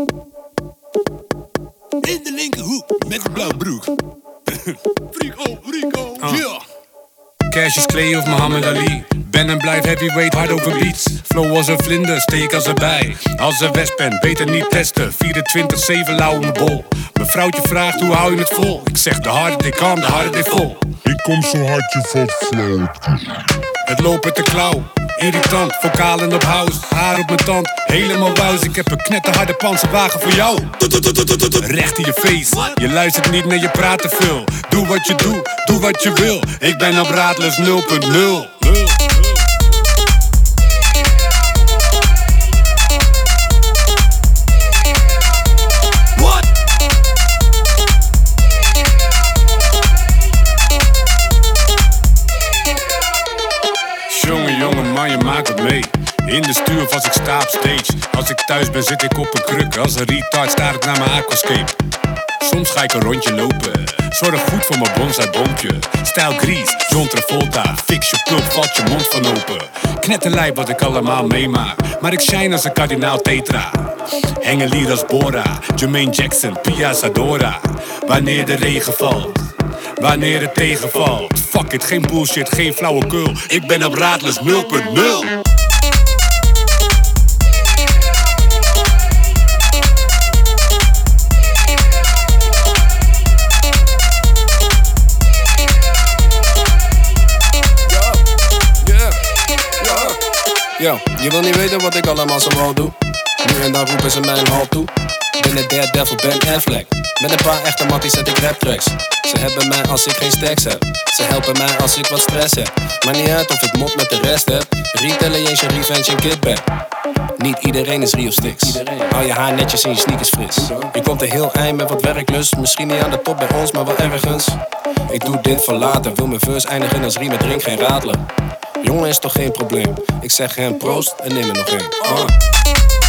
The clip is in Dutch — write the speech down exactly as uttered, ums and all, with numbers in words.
In de linkerhoek met een blauwe broek. Rico, Rico, uh. yeah. Cassius Clay of Muhammad Ali. Ben en blijf heavyweight, hard over beats. Flow als een vlinder, steek als erbij. Als een wesp ben, beter niet testen. vierentwintig zeven lauw mijn bol. Mijn vrouwtje vraagt hoe hou je het vol. Ik zeg de harder they come, de harder they vol. Ik kom zo hard je valt flauw. Het lopen te klauw, irritant, vocalen op house. Haar op mijn tand, helemaal wauws. Ik heb een knetterharde panzerwagen voor jou. Recht in je face, je luistert niet naar je praten veel. Doe wat je doet, doe wat je wil. Ik ben op Raadless nul punt nul. Jongen, jongen, man, je maakt het mee. In de stuur of als ik sta op stage. Als ik thuis ben zit ik op een kruk. Als een retard staar ik naar mijn aquascape. Soms ga ik een rondje lopen. Zorg goed voor mijn bonsai boompje. Stijl Grease, John Travolta. Fix je pulp, valt je mond van open. Knetterlijp wat ik allemaal meemaak. Maar ik shine als een kardinaal tetra. Hengelier als Bora. Jermaine Jackson, Pia Zadora. Wanneer de regen valt, wanneer het tegenvalt. Fuck it, geen bullshit, geen flauwekul. Ik ben op Raadless nul punt nul. Yo, je wil niet weten wat ik allemaal zoal doe. Nu en dan roepen ze mijn hal toe. Ben de Daredevil, Ben Affleck. Met een paar echte matties zet ik rap tracks. Ze hebben mij als ik geen stacks heb. Ze helpen mij als ik wat stress heb. Maar niet uit of ik mot met de rest heb. Retaliation, revenge en kitback. Niet iedereen is Rio Sticks. Hou je haar netjes en je sneakers fris. Je komt er heel eind met wat werklust. Misschien niet aan de top bij ons, maar wel ergens. Ik doe dit voor later. Wil mijn verse eindigen als riem met drink geen radelen. Jongen is toch geen probleem. Ik zeg hem proost en neem er nog één. Uh.